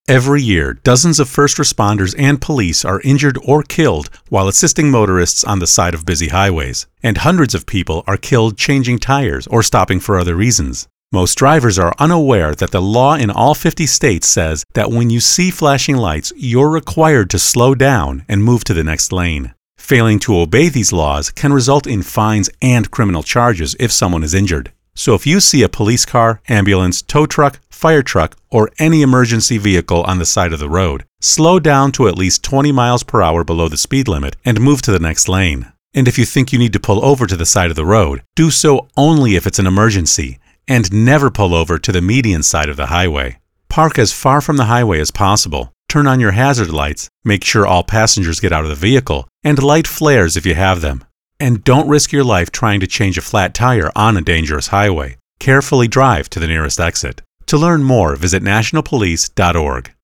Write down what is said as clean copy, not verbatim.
Every year, dozens of first responders and police are injured or killed while assisting motorists on the side of busy highways, and hundreds of people are killed changing tires or stopping for other reasons. Most drivers are unaware that the law in all 50 states says that when you see flashing lights, you're required to slow down and move to the next lane. Failing to obey these laws can result in fines and criminal charges if someone is injured. So if you see a police car, ambulance, tow truck, fire truck, or any emergency vehicle on the side of the road, slow down to at least 20 miles per hour below the speed limit and move to the next lane. And if you think you need to pull over to the side of the road, do so only if it's an emergency, and never pull over to the median side of the highway. Park as far from the highway as possible, turn on your hazard lights, make sure all passengers get out of the vehicle, and light flares if you have them. And don't risk your life trying to change a flat tire on a dangerous highway. Carefully drive to the nearest exit. To learn more, visit nationalpolice.org.